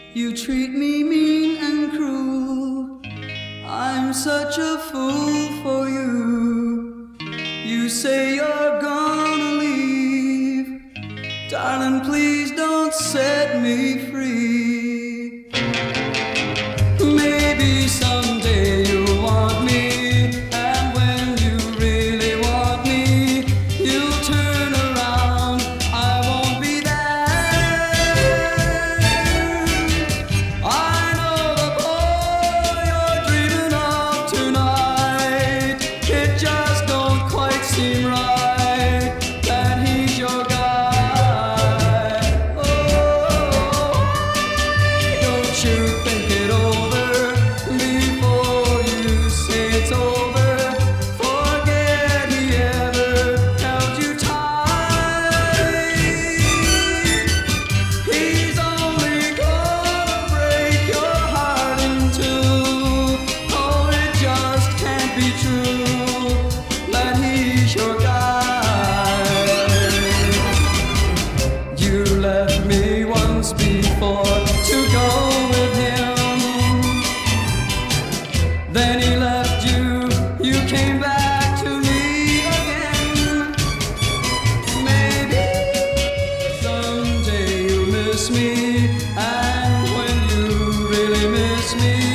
You treat me mean and cruel. I'm such a fool for you. You say you're gonna leave. Darling, please don't set me free. Maybe someday you'll want me, and when you really want me, you'll turn around, I won't be there. I know the boy you're dreaming of tonight. It just don't quite seem right that he's your guy. Oh, don't you think it over before you say it's over. Forget he ever held you tight. He's only gonna break your heart in two. Oh, it just can't be true that he's your guy. You left me once before to go with him. Then he left you, you came back to me again. Maybe someday you'll miss me, and when you really miss me,